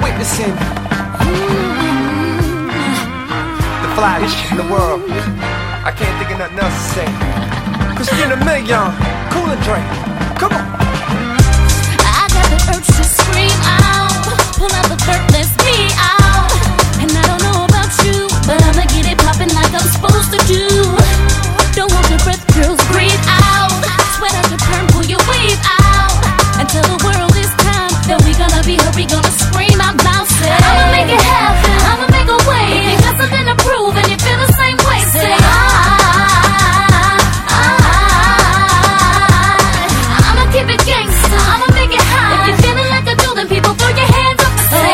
witnessing the flyest shit in the world. I can't think of nothing else to say. Christina Milian, Cool and Dre, come on. I got the urge to scream out, pull out the vert, let's be out. And I don't know about you, but I'ma get it poppin' like I'm supposed to do. Don't hold your breath, girls, breathe out. Sweat out your perm, pull your wave out. Until the world is time, then we gonna be hurt, we gonna scream out loud. Say, I'ma make it happen, I'ma make a way. If you got something to prove and you feel the same way, say I'ma keep it gangsta, I'ma make it high. If you're feeling like a dude, then people throw your hands up and say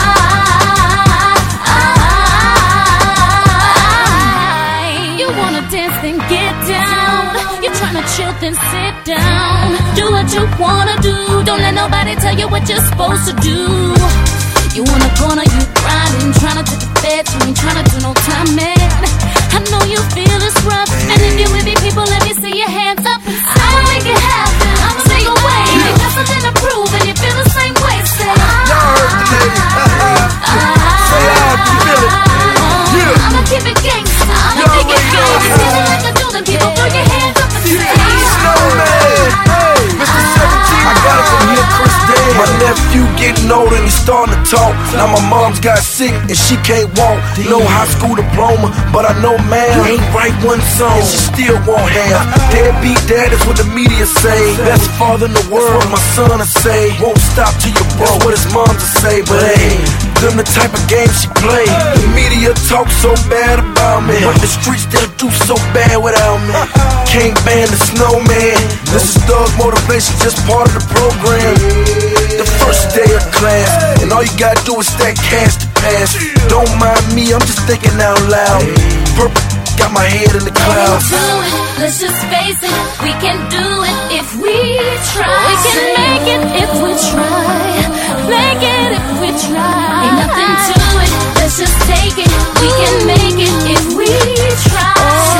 You wanna dance, then get down. You tryna chill, then sit down. Do what you wanna do. Don't let nobody tell you what you're supposed to do. You wanna corner, you grinding, tryna take the feds, you ain't tryna do no time, man. I know you feel it's rough, and if you with me, people, let me see your hands up and say I'ma make it happen, I'ma make a way. If you got something to prove and you feel the same way, say y'all heard the lady. Say you feel it. Yeah. I'ma keep it gangsta, I'ma make it high. If you're feeling like a dude, then people throw your hands up and say Snowman, hey, Mr. 17, I got it from here, Chris Day. My nephew getting older and he's starting to talk. Now my mom's got sick and she can't walk. No high school diploma, but I know man ain't write one song and she still won't have. Deadbeat dad is what the media say. Best father in the world, my son to say. Won't stop till you're broke, what his mom to say. But hey, them the type of games she play. The media talk so bad about me, but the streets still do so bad without me. Can't ban the snowman. This is thug motivation, just part of the program. The first day of class, and all you gotta do is stack cash to pass. Don't mind me, I'm just thinking out loud. Purple got my head in the clouds. Let's just face it, we can do it if we try. We can make it if we try. Make it if we try. Ain't nothing to it, let's just take it. We can make it if we try.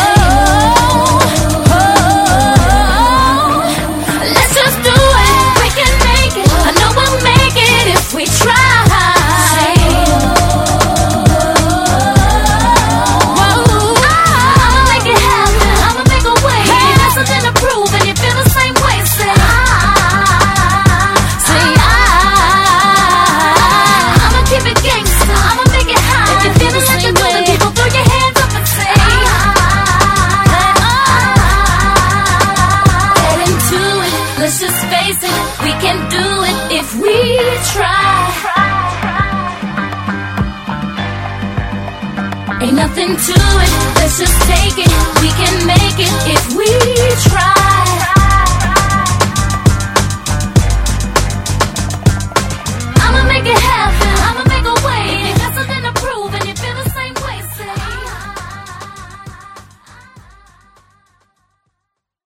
Let's just do it, we can make it. I know we'll make it if we try. Ain't nothing to it, let's just take it. We can make it